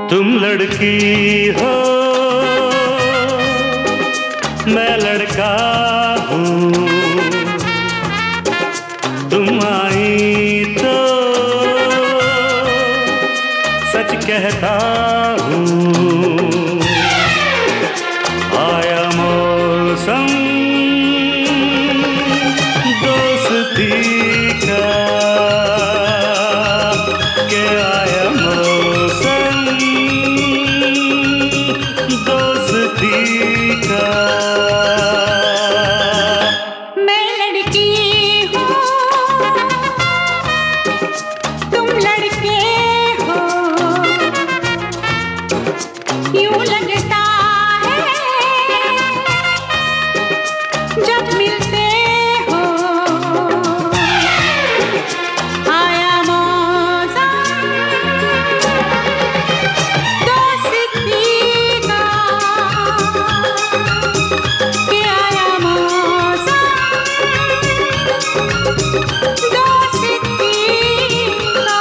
तुम लड़की हो मैं लड़का हूँ, तुम आई तो सच कहता हूँ। आया मौसम दोस्ती का, के आया मौसम दोस्ती का। मैं लड़की हूँ तुम लड़के हो, यूं लगता है जब मिलते हो। आया मौसम दोस्ती का, के आया मौसम दोस्ती का।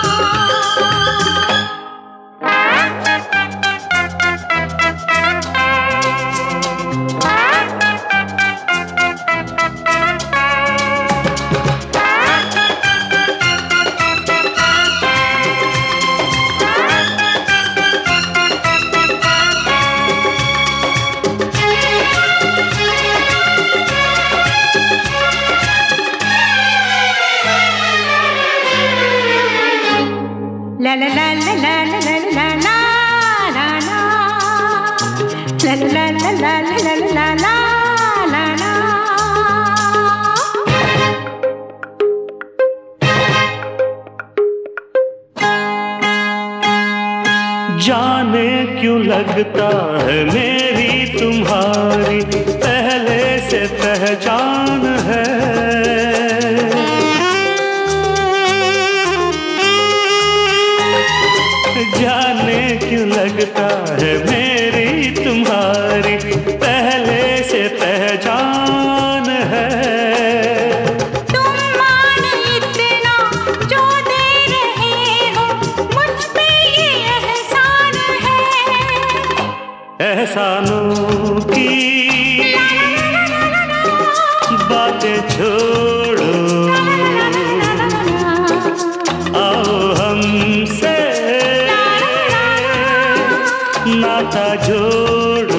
La la la la la la la la la la la la la la la la la la la la। जाने क्यों लगता है मेरी तुम्हारी पहले से पहचान है। जाने क्यों लगता है मेरी तुम्हारी पहले से पहचान है। तुम मान इतना जो दे रहे हो मुझ पे ये एहसान है। एहसानों की बातें छोड़ो, आओ हमसे नाता जोड़ो।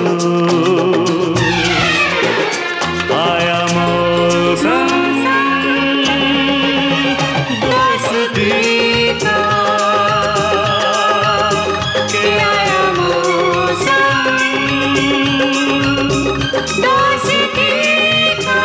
आया मौसम दोस्ती का, के आया मौसम दोस्ती का।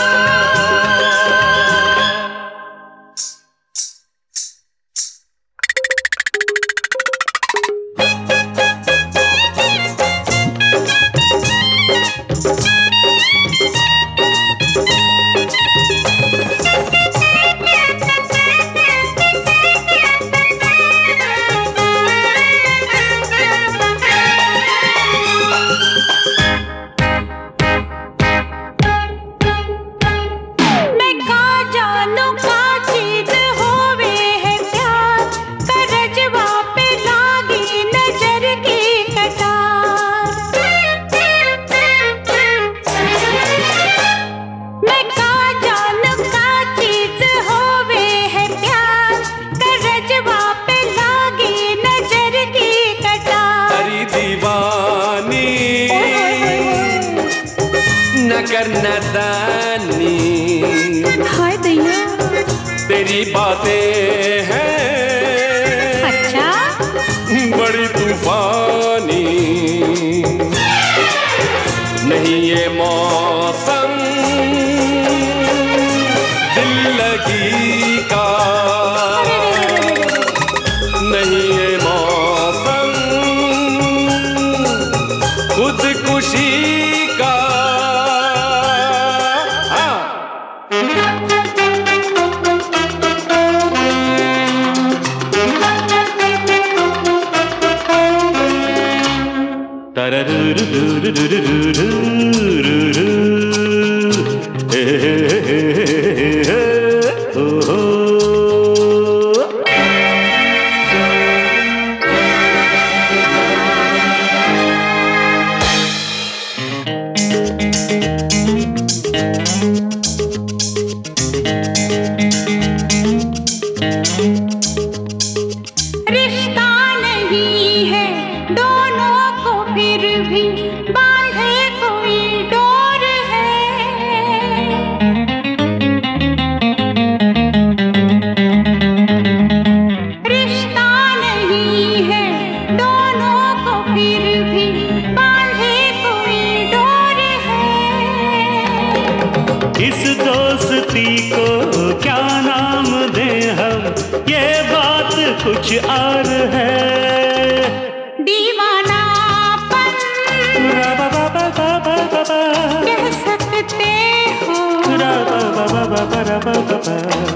करना दानी, हाय दैया तेरी बातें हैं अच्छा बड़ी तूफानी। नहीं ये मौसम दिल लगी का, नहीं ये मौसम खुदकुशी का। कुछ और है। दीवानापन कह सकते हो।